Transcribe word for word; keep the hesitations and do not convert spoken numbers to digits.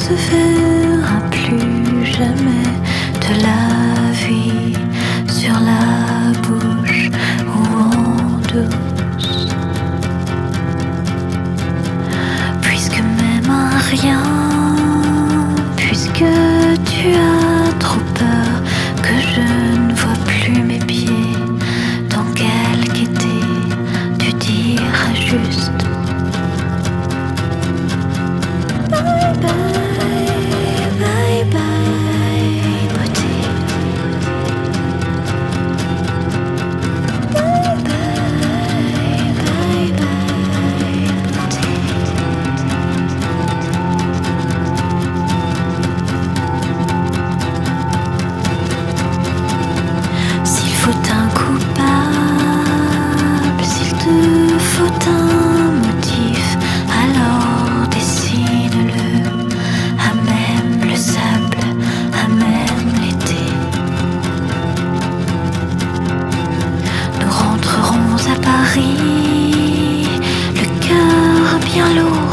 se verra plus jamais de la vie sur la bouche ou en douce. Puisque même un rien, puisque tu as trop peur que je ne vois plus mes pieds, dans quelque été tu diras juste bye bye, bye bye, beauté. Bye bye, bye bye, beauté. S'il faut un coupable, s'il te faut un motif, alors dessine-le à même le sable, à même l'été. Nous rentrerons à Paris, le cœur bien lourd